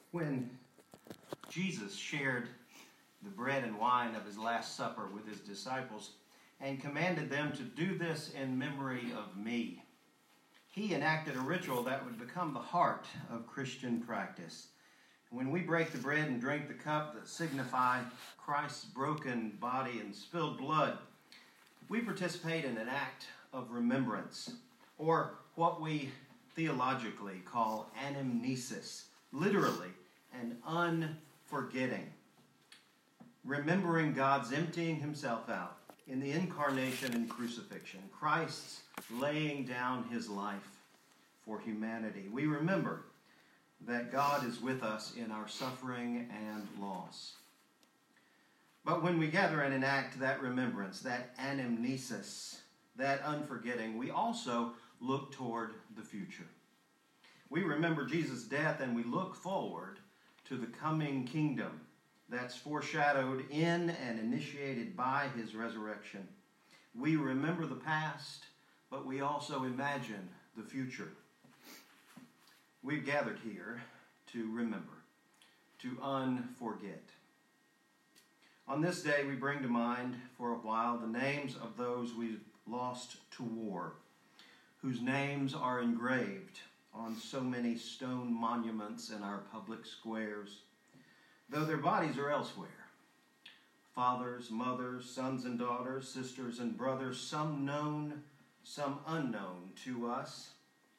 When Jesus shared the bread and wine of his Last Supper with his disciples and commanded them to do this in memory of me, he enacted a ritual that would become the heart of Christian practice. When we break the bread and drink the cup that signify Christ's broken body and spilled blood, we participate in an act of remembrance, or what we theologically call anamnesis, literally an unforgetting. Remembering God's emptying himself out in the incarnation and crucifixion, Christ's laying down his life for humanity. We remember that God is with us in our suffering and loss. But when we gather and enact that remembrance, that anamnesis, that unforgetting, we also look toward the future. We remember Jesus' death and we look forward to the coming kingdom that's foreshadowed in and initiated by his resurrection. We remember the past, but we also imagine the future. We've gathered here to remember, to unforget. On this day, we bring to mind for a while the names of those we've lost to war, whose names are engraved on so many stone monuments in our public squares, though their bodies are elsewhere. Fathers, mothers, sons and daughters, sisters and brothers, some known, some unknown to us,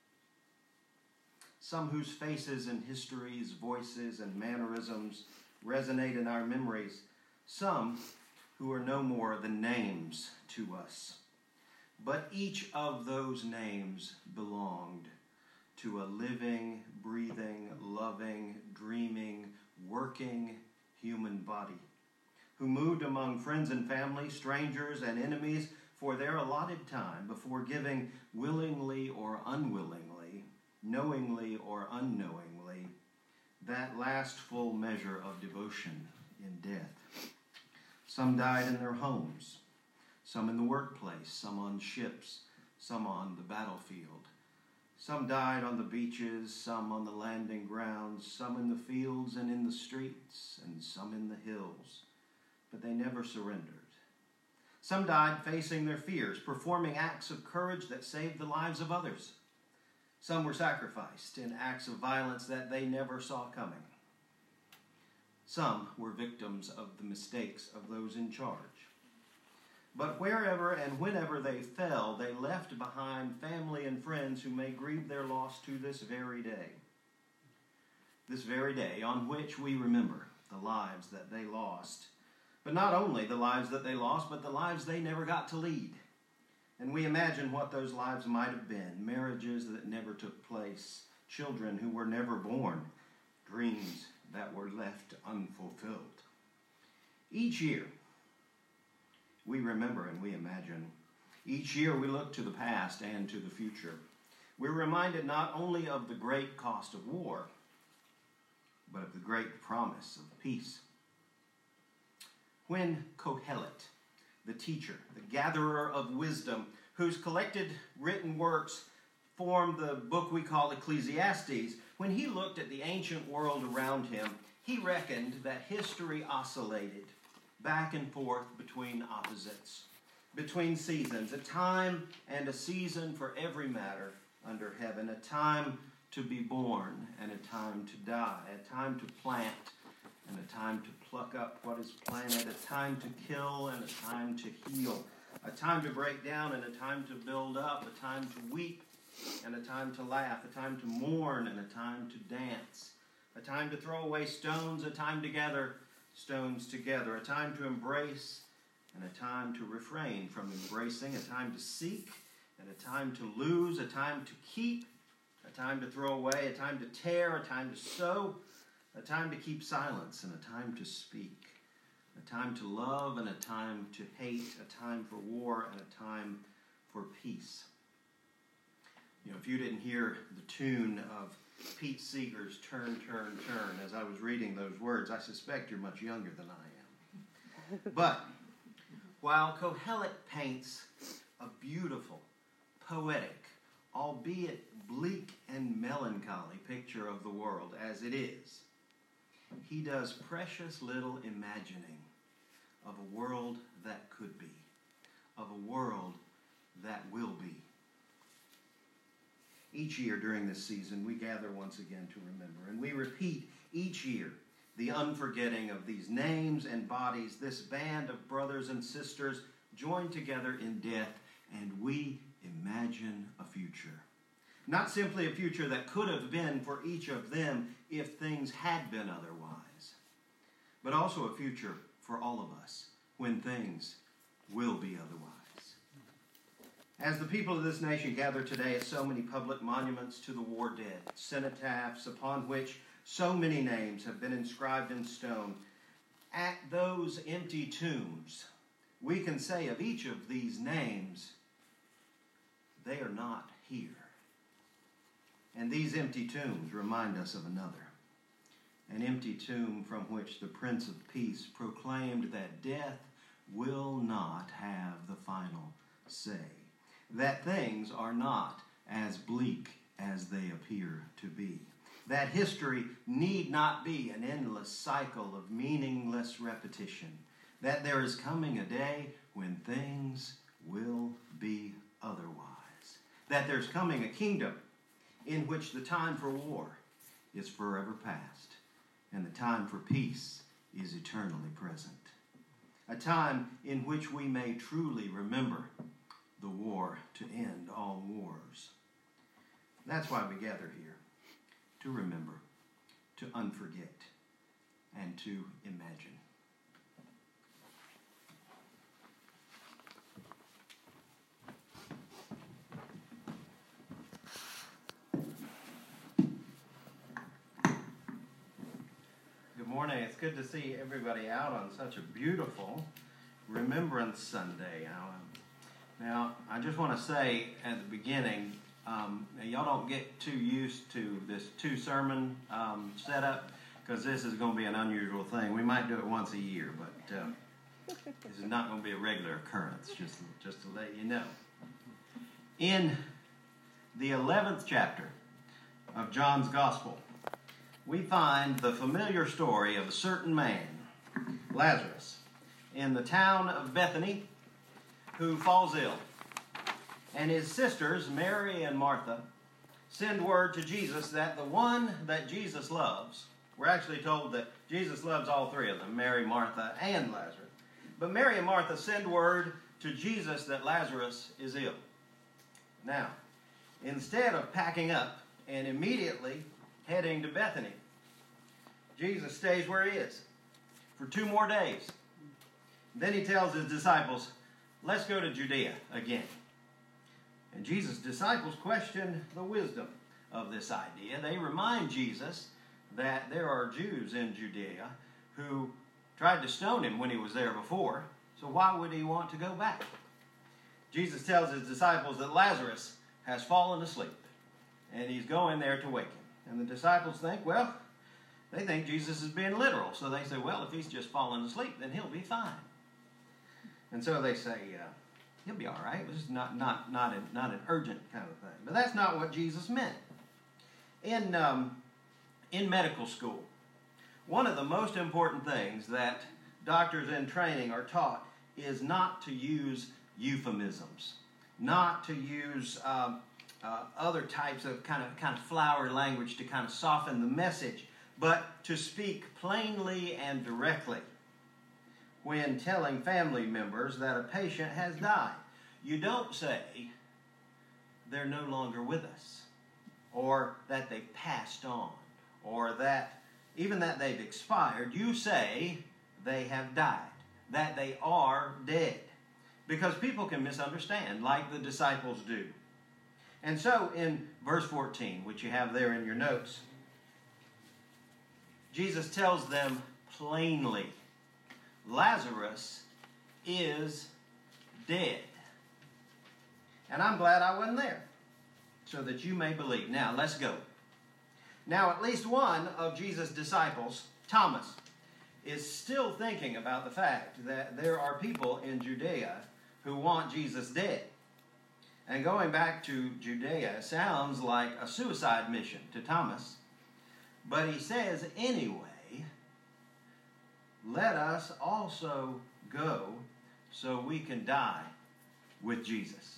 some whose faces and histories, voices and mannerisms resonate in our memories, some who are no more than names to us. But each of those names belonged to a living, breathing, loving, dreaming, working human body, who moved among friends and family, strangers and enemies for their allotted time before giving willingly or unwillingly, knowingly or unknowingly, that last full measure of devotion in death. Some died in their homes, some in the workplace, some on ships, some on the battlefield. Some died on the beaches, some on the landing grounds, some in the fields and in the streets, and some in the hills. But they never surrendered. Some died facing their fears, performing acts of courage that saved the lives of others. Some were sacrificed in acts of violence that they never saw coming. Some were victims of the mistakes of those in charge. But wherever and whenever they fell, they left behind family and friends who may grieve their loss to this very day. This very day on which we remember the lives that they lost. But not only the lives that they lost, but the lives they never got to lead. And we imagine what those lives might have been. Marriages that never took place. Children who were never born. Dreams that were left unfulfilled. Each year, we remember and we imagine. Each year we look to the past and to the future. We're reminded not only of the great cost of war, but of the great promise of peace. When Kohelet, the teacher, the gatherer of wisdom, whose collected written works form the book we call Ecclesiastes, when he looked at the ancient world around him, he reckoned that history oscillated back and forth between opposites, between seasons, a time and a season for every matter under heaven, a time to be born and a time to die, a time to plant and a time to pluck up what is planted, a time to kill and a time to heal, a time to break down and a time to build up, a time to weep and a time to laugh, a time to mourn and a time to dance, a time to throw away stones, a time to gather stones together, a time to embrace and a time to refrain from embracing, a time to seek and a time to lose, a time to keep, a time to throw away, a time to tear, a time to sow, a time to keep silence and a time to speak, a time to love and a time to hate, a time for war and a time for peace. You know, if you didn't hear the tune of Pete Seeger's Turn, Turn, Turn as I was reading those words, I suspect you're much younger than I am. But while Kohelet paints a beautiful, poetic, albeit bleak and melancholy picture of the world as it is, he does precious little imagining of a world that could be, of a world that will be. Each year during this season, we gather once again to remember, and we repeat each year the unforgetting of these names and bodies, this band of brothers and sisters joined together in death, and we imagine a future. Not simply a future that could have been for each of them if things had been otherwise, but also a future for all of us when things will be otherwise. As the people of this nation gather today at so many public monuments to the war dead, cenotaphs upon which so many names have been inscribed in stone, at those empty tombs, we can say of each of these names, they are not here. And these empty tombs remind us of another, an empty tomb from which the Prince of Peace proclaimed that death will not have the final say, that things are not as bleak as they appear to be, that history need not be an endless cycle of meaningless repetition, that there is coming a day when things will be otherwise, that there's coming a kingdom in which the time for war is forever past and the time for peace is eternally present, a time in which we may truly remember the war to end all wars. That's why we gather here, to remember, to unforget, and to imagine. Good morning. It's good to see everybody out on such a beautiful Remembrance Sunday. Now, I just want to say at the beginning, y'all don't get too used to this two-sermon setup, because this is going to be an unusual thing. We might do it once a year, but this is not going to be a regular occurrence, just to let you know. In the 11th chapter of John's Gospel, we find the familiar story of a certain man, Lazarus, in the town of Bethany, who falls ill. And his sisters, Mary and Martha, send word to Jesus that the one that Jesus loves, we're actually told that Jesus loves all three of them, Mary, Martha, and Lazarus. But Mary and Martha send word to Jesus that Lazarus is ill. Now, instead of packing up and immediately heading to Bethany, Jesus stays where he is for 2 more days. Then he tells his disciples, let's go to Judea again. And Jesus' disciples question the wisdom of this idea. They remind Jesus that there are Jews in Judea who tried to stone him when he was there before, so why would he want to go back? Jesus tells his disciples that Lazarus has fallen asleep, and he's going there to wake him. And the disciples think, well, they think Jesus is being literal, so they say, well, if he's just fallen asleep, then he'll be fine. And so they say, he'll be all right. This is not an urgent kind of thing. But that's not what Jesus meant. In medical school, one of the most important things that doctors in training are taught is not to use euphemisms, not to use other types of kind of flowery language to kind of soften the message, but to speak plainly and directly when telling family members that a patient has died. You don't say they're no longer with us, or that they've passed on, or that even that they've expired. You say they have died, that they are dead, because people can misunderstand like the disciples do. And so in verse 14, which you have there in your notes, Jesus tells them plainly, Lazarus is dead. And I'm glad I wasn't there, so that you may believe. Now, let's go. Now, at least one of Jesus' disciples, Thomas, is still thinking about the fact that there are people in Judea who want Jesus dead. And going back to Judea sounds like a suicide mission to Thomas. But he says, anyway, let us also go so we can die with Jesus.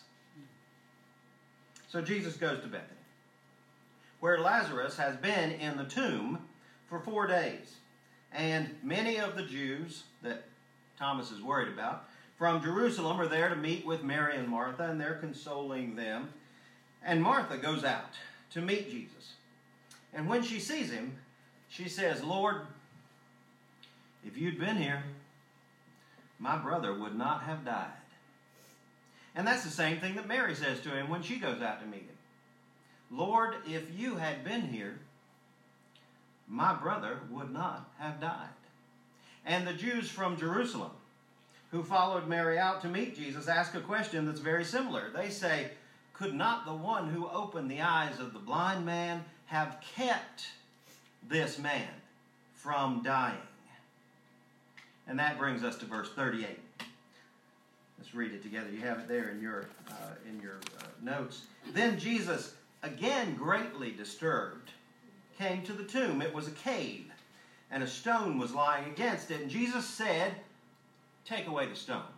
So Jesus goes to Bethany, where Lazarus has been in the tomb for 4 days. And many of the Jews that Thomas is worried about from Jerusalem are there to meet with Mary and Martha, and they're consoling them. And Martha goes out to meet Jesus. And when she sees him, she says, "Lord, if you'd been here, my brother would not have died." And that's the same thing that Mary says to him when she goes out to meet him. "Lord, if you had been here, my brother would not have died." And the Jews from Jerusalem who followed Mary out to meet Jesus ask a question that's very similar. They say, "Could not the one who opened the eyes of the blind man have kept this man from dying?" And that brings us to verse 38. Let's read it together. You have it there in your notes. "Then Jesus, again greatly disturbed, came to the tomb. It was a cave, and a stone was lying against it. And Jesus said, 'Take away the stone.'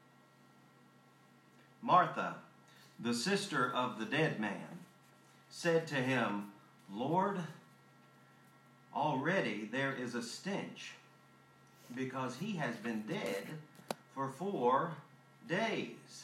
Martha, the sister of the dead man, said to him, 'Lord, already there is a stench, because he has been dead for 4 days.'"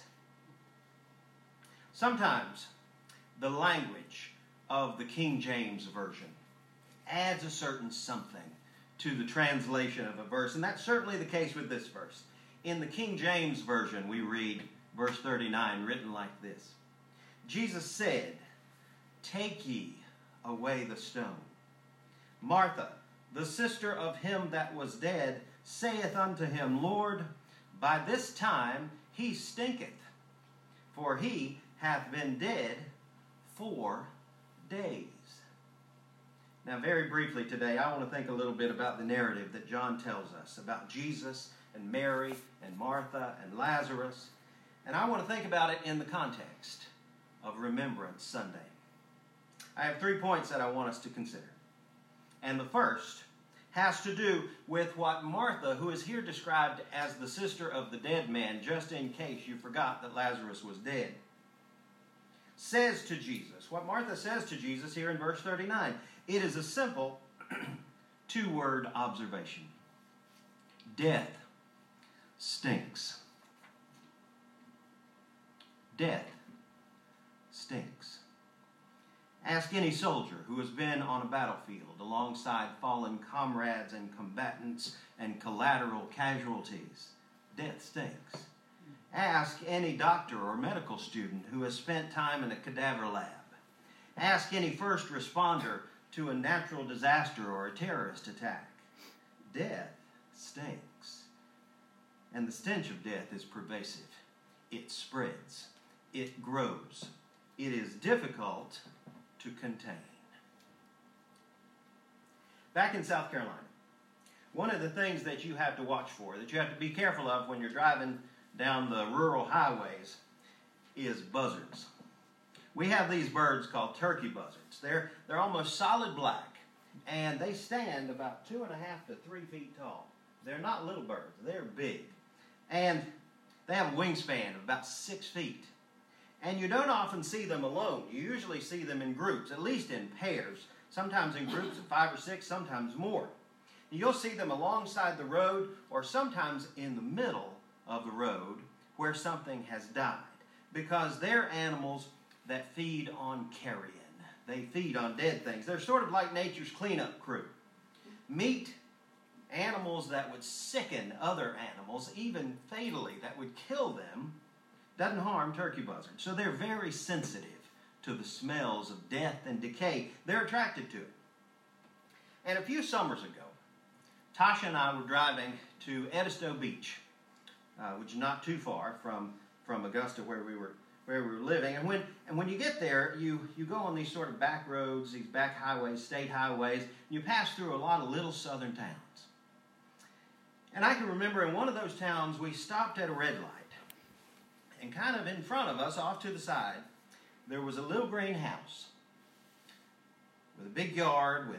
Sometimes the language of the King James Version adds a certain something to the translation of a verse, and that's certainly the case with this verse. In the King James Version, we read verse 39 written like this: "Jesus said, 'Take ye away the stone.' Martha, the sister of him that was dead, saith unto him, 'Lord, by this time he stinketh, for he hath been dead 4 days.'" Now, very briefly today, I want to think a little bit about the narrative that John tells us about Jesus and Mary and Martha and Lazarus. And I want to think about it in the context of Remembrance Sunday. I have 3 points that I want us to consider. And the first has to do with what Martha, who is here described as the sister of the dead man, just in case you forgot that Lazarus was dead, says to Jesus. What Martha says to Jesus here in verse 39. It is a simple 2-word observation. Death stinks. Death stinks. Ask any soldier who has been on a battlefield alongside fallen comrades and combatants and collateral casualties. Death stinks. Ask any doctor or medical student who has spent time in a cadaver lab. Ask any first responder to a natural disaster or a terrorist attack. Death stinks. And the stench of death is pervasive. It spreads. It grows. It is difficult to contain. Back in South Carolina, one of the things that you have to watch for, that you have to be careful of when you're driving down the rural highways, is buzzards. We have these birds called turkey buzzards. They're almost solid black, and they stand about 2.5 to 3 feet tall. They're not little birds. They're big. And they have a wingspan of about 6 feet. And you don't often see them alone. You usually see them in groups, at least in pairs, sometimes in groups of 5 or 6, sometimes more. You'll see them alongside the road or sometimes in the middle of the road where something has died, because they're animals that feed on carrion. They feed on dead things. They're sort of like nature's cleanup crew. Meat animals that would sicken other animals, even fatally, that would kill them, doesn't harm turkey buzzards. So they're very sensitive to the smells of death and decay. They're attracted to it. And a few summers ago, Tasha and I were driving to Edisto Beach, which is not too far from Augusta, where we were living. And when you get there, you go on these sort of back roads, these back highways, state highways, and you pass through a lot of little southern towns. And I can remember in one of those towns, we stopped at a red light. And kind of in front of us, off to the side, there was a little green house with a big yard with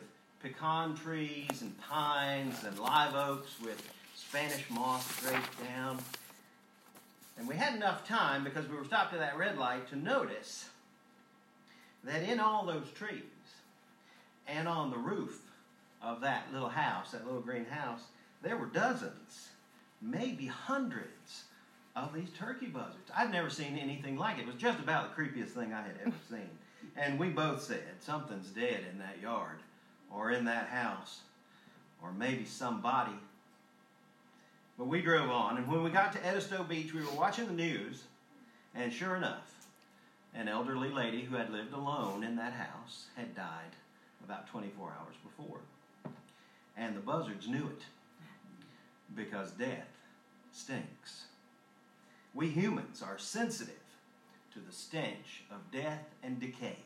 pecan trees and pines and live oaks with Spanish moss draped down. And we had enough time, because we were stopped at that red light, to notice that in all those trees and on the roof of that little house, that little green house, there were dozens, maybe hundreds of these turkey buzzards. I'd never seen anything like it. It was just about the creepiest thing I had ever seen. And we both said, something's dead in that yard, or in that house, or maybe somebody. But we drove on, and when we got to Edisto Beach, we were watching the news, and sure enough, an elderly lady who had lived alone in that house had died about 24 hours before. And the buzzards knew it, because death stinks. We humans are sensitive to the stench of death and decay.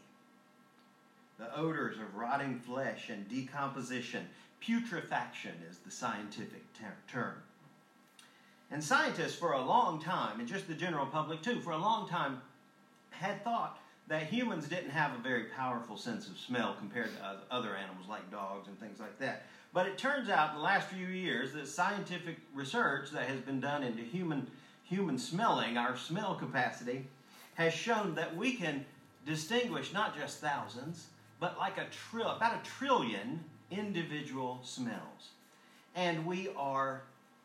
The odors of rotting flesh and decomposition. Putrefaction is the scientific term. And scientists for a long time, and just the general public too, for a long time had thought that humans didn't have a very powerful sense of smell compared to other animals like dogs and things like that. But it turns out in the last few years that scientific research that has been done into human smelling, our smell capacity, has shown that we can distinguish not just thousands, but like about a trillion individual smells. And we are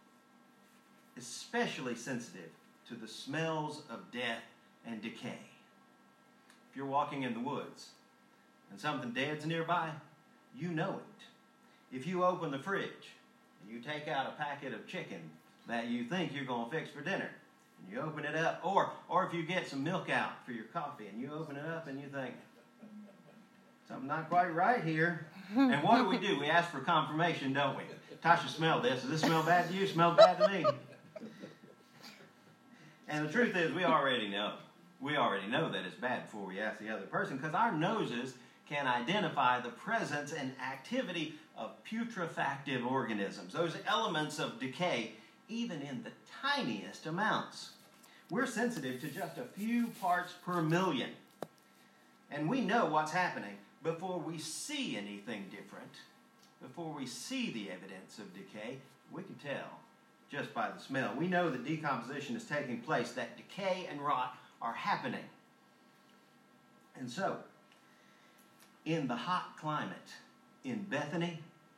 especially sensitive to the smells of death and decay. If you're walking in the woods and something dead's nearby, you know it. If you open the fridge and you take out a packet of chicken that you think you're going to fix for dinner, and you open it up, or if you get some milk out for your coffee and you open it up and you think, something not quite right here. And what do? We ask for confirmation, don't we? Tasha, smell this. Does this smell bad to you? Smells bad to me. And the truth is, we already know. We already know that it's bad before we ask the other person, because our noses can identify the presence and activity of putrefactive organisms, those elements of decay, even in the tiniest amounts. We're sensitive to just a few parts per million. And we know what's happening before we see anything different, before we see the evidence of decay. We can tell just by the smell. We know that decomposition is taking place, that decay and rot are happening. And so, in the hot climate in Bethany,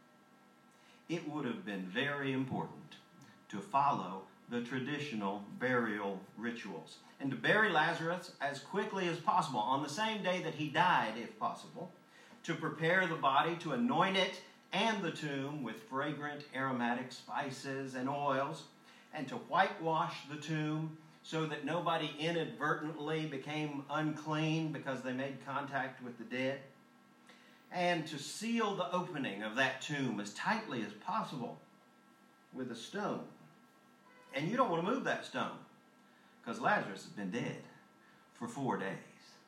it would have been very important to follow the traditional burial rituals and to bury Lazarus as quickly as possible, on the same day that he died, if possible, to prepare the body, to anoint it and the tomb with fragrant aromatic spices and oils, and to whitewash the tomb so that nobody inadvertently became unclean because they made contact with the dead, and to seal the opening of that tomb as tightly as possible with a stone. And you don't want to move that stone, because Lazarus has been dead for 4 days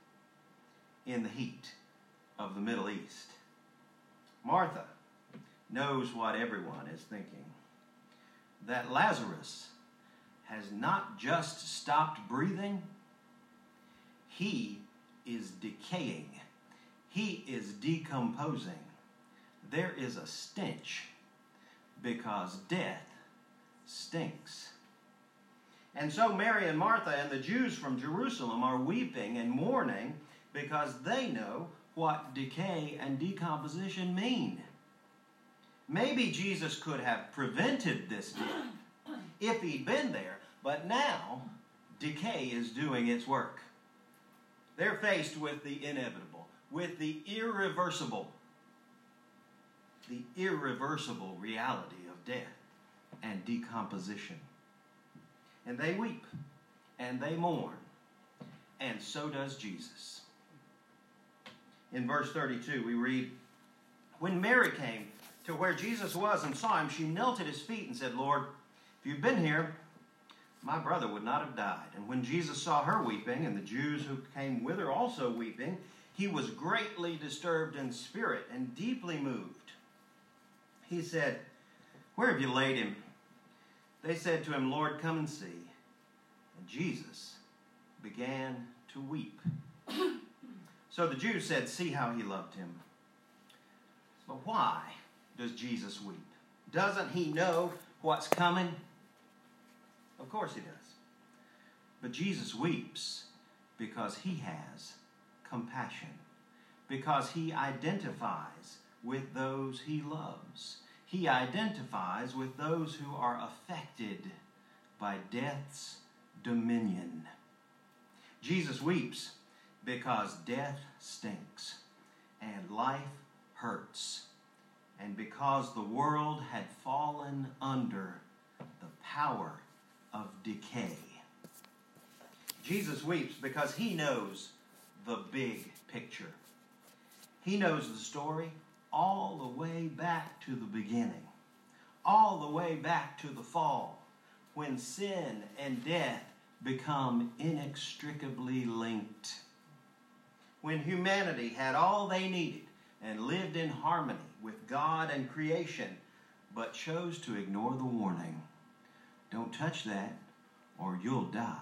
in the heat of the Middle East. Martha knows what everyone is thinking, that Lazarus has not just stopped breathing, he is decaying. He is decomposing. There is a stench, because death stinks. And so Mary and Martha and the Jews from Jerusalem are weeping and mourning, because they know what decay and decomposition mean. Maybe Jesus could have prevented this death if he'd been there, but now decay is doing its work. They're faced with the inevitable, with the irreversible reality of death and decomposition. And they weep, and they mourn, and so does Jesus. In verse 32, we read, "When Mary came to where Jesus was and saw him, she knelt at his feet and said, 'Lord, if you'd been here, my brother would not have died.' And when Jesus saw her weeping, and the Jews who came with her also weeping, he was greatly disturbed in spirit and deeply moved. He said, 'Where have you laid him?' They said to him, 'Lord, come and see.' And Jesus began to weep. So the Jews said, 'See how he loved him.' But why does Jesus weep? Doesn't he know what's coming? Of course he does. But Jesus weeps because he has compassion, because he identifies with those he loves. He identifies with those who are affected by death's dominion. Jesus weeps because death stinks and life hurts, and because the world had fallen under the power of decay. Jesus weeps because he knows the big picture. He knows the story all the way back to the beginning, all the way back to the fall, when sin and death become inextricably linked. When humanity had all they needed and lived in harmony with God and creation, but chose to ignore the warning. Don't touch that or you'll die.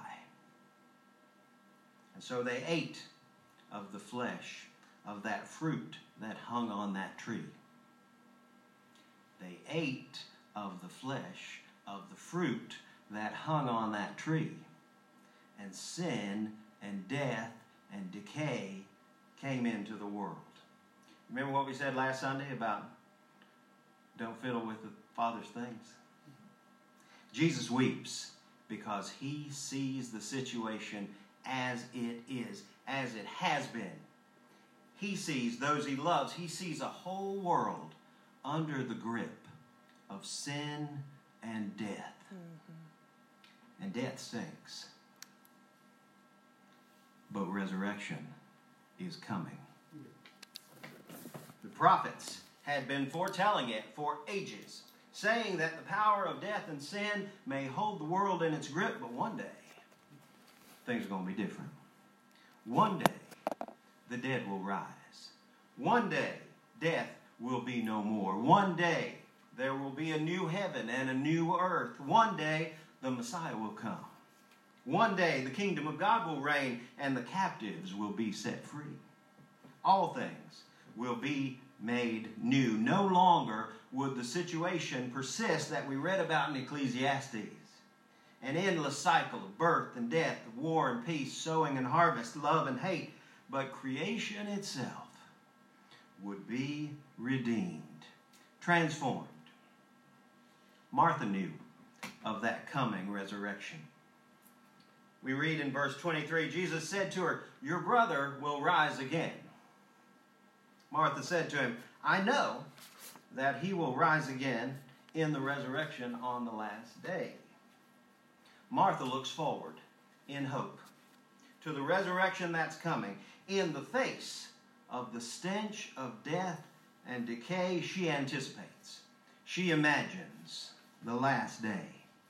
And so they ate of the flesh of that fruit that hung on that tree. They ate of the flesh of the fruit that hung on that tree. And sin and death and decay came into the world. Remember what we said last Sunday about don't fiddle with the Father's things? Jesus weeps because he sees the situation as it is, as it has been. He sees those he loves. He sees a whole world under the grip of sin and death. Mm-hmm. And death stinks. But resurrection is coming. The prophets had been foretelling it for ages, saying that the power of death and sin may hold the world in its grip, but one day, things are going to be different. One day, the dead will rise. One day, death will be no more. One day, there will be a new heaven and a new earth. One day, the Messiah will come. One day, the kingdom of God will reign and the captives will be set free. All things will be made new. No longer would the situation persist that we read about in Ecclesiastes. An endless cycle of birth and death, of war and peace, sowing and harvest, love and hate. But creation itself would be redeemed, transformed. Martha knew of that coming resurrection. We read in verse 23, Jesus said to her, "Your brother will rise again." Martha said to him, "I know that he will rise again in the resurrection on the last day." Martha looks forward in hope to the resurrection that's coming. In the face of the stench of death and decay, she anticipates. She imagines the last day.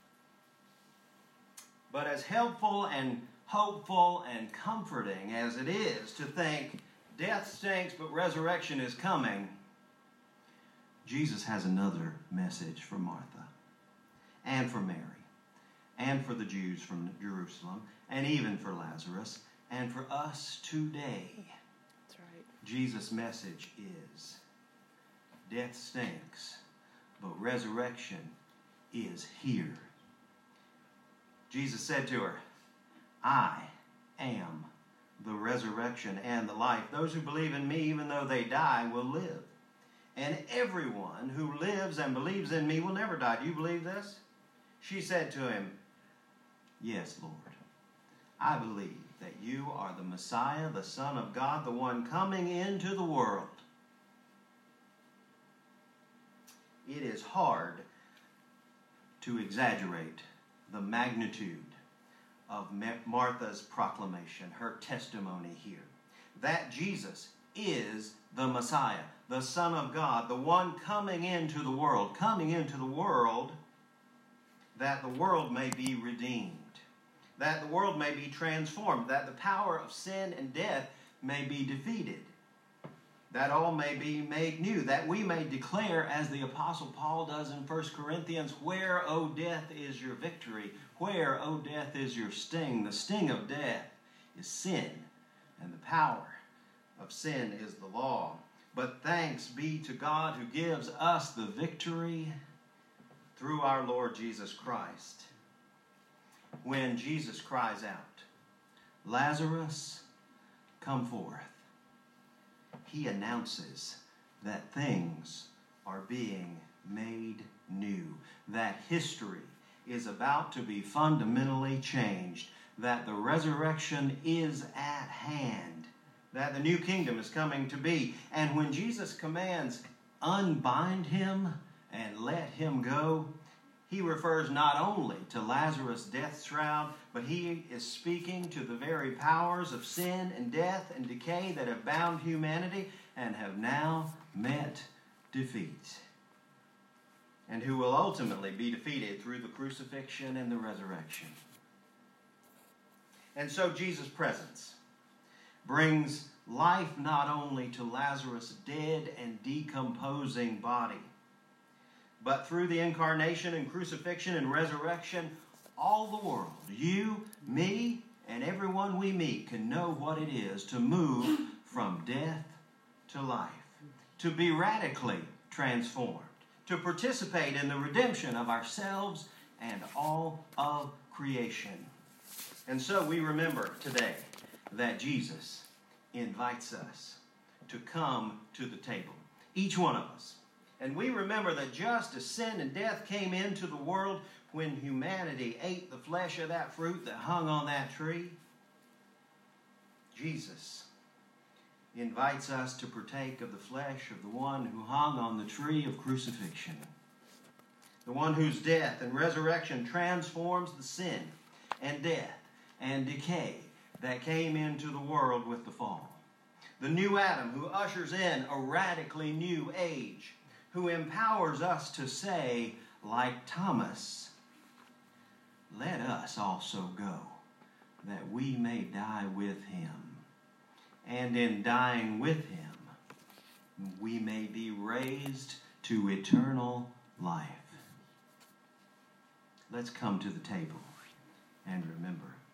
But as helpful and hopeful and comforting as it is to think death stinks but resurrection is coming, Jesus has another message for Martha and for Mary and for the Jews from Jerusalem and even for Lazarus and for us today. That's right. Jesus' message is death stinks, but resurrection is here. Jesus said to her, "I am the resurrection and the life. Those who believe in me, even though they die, will live. And everyone who lives and believes in me will never die." Do you believe this? She said to him, "Yes, Lord. I believe that you are the Messiah, the Son of God, the one coming into the world." It is hard to exaggerate the magnitude of Martha's proclamation, her testimony here, that Jesus is the Messiah, the Son of God, the one coming into the world that the world may be redeemed, that the world may be transformed, that the power of sin and death may be defeated, that all may be made new, that we may declare, as the Apostle Paul does in 1 Corinthians, "Where, O death, is your victory? Where, O death, is your sting?" The sting of death is sin, and the power of sin is the law. But thanks be to God who gives us the victory through our Lord Jesus Christ. When Jesus cries out, "Lazarus, come forth," he announces that things are being made new, that history is about to be fundamentally changed, that the resurrection is at hand, that the new kingdom is coming to be. And when Jesus commands, "Unbind him and let him go," he refers not only to Lazarus' death shroud, but he is speaking to the very powers of sin and death and decay that have bound humanity and have now met defeat, and who will ultimately be defeated through the crucifixion and the resurrection. And so Jesus' presence brings life not only to Lazarus' dead and decomposing body, but through the incarnation and crucifixion and resurrection, all the world, you, me, and everyone we meet can know what it is to move from death to life, to be radically transformed, to participate in the redemption of ourselves and all of creation. And so we remember today that Jesus invites us to come to the table, each one of us. And we remember that just as sin and death came into the world when humanity ate the flesh of that fruit that hung on that tree, Jesus invites us to partake of the flesh of the one who hung on the tree of crucifixion, the one whose death and resurrection transforms the sin and death and decay that came into the world with the fall. The new Adam who ushers in a radically new age, who empowers us to say, like Thomas, "Let us also go, that we may die with him. And in dying with him, we may be raised to eternal life." Let's come to the table and remember